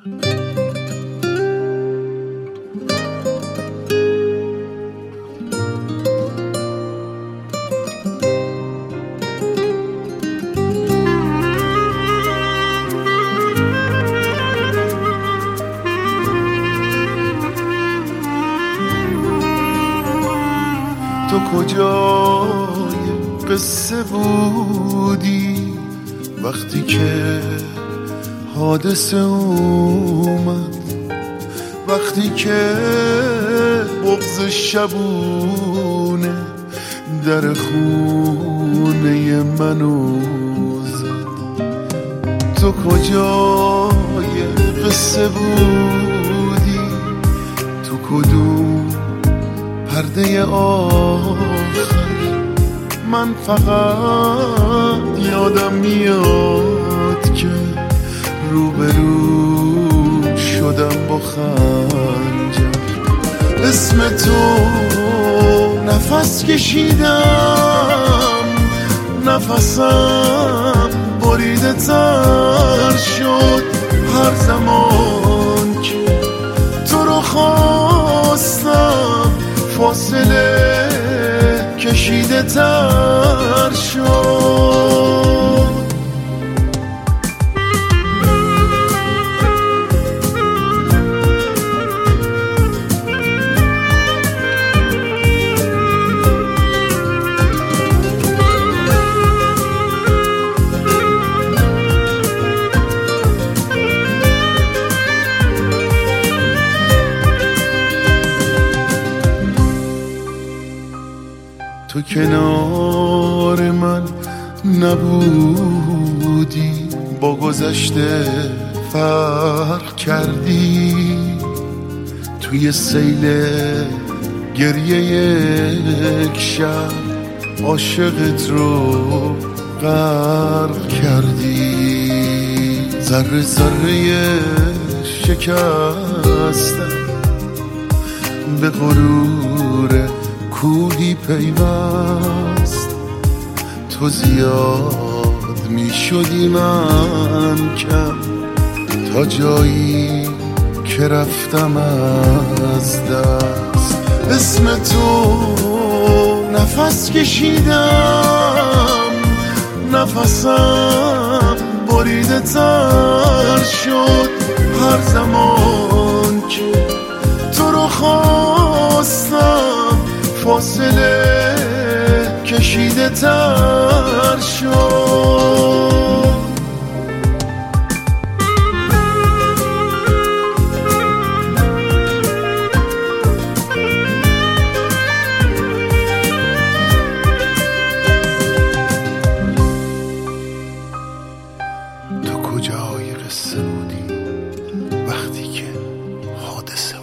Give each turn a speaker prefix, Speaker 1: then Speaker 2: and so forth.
Speaker 1: تو کجای قصه بودی وقتی که حادثه اومد، وقتی که بغض شبونه در خونه منو زد؟ تو کجای قصه بودی؟ تو کدوم پرده آخر؟ من فقط یادم میاد که روبرو شدم با خنجر. اسم تو نفس کشیدم، نفسم بریده تر شد هر زمان که تو رو خواستم. فاصله کشیده تر شد. تو کنار من نبودی، با گذشته فرق کردی. توی سیل گریه یک شب عاشقت رو غرق کردی. ذره ذره شکستم به غرور کوهی پیوست. تو زیاد می شدی من کم، تا جایی که رفتم از دست. اسم تو نفس کشیدم، نفسم بریده تر شد هر زمان که تو رو خواستم. فاصله کشیده تر شد. تو کجای قصه بودی وقتی که حادثه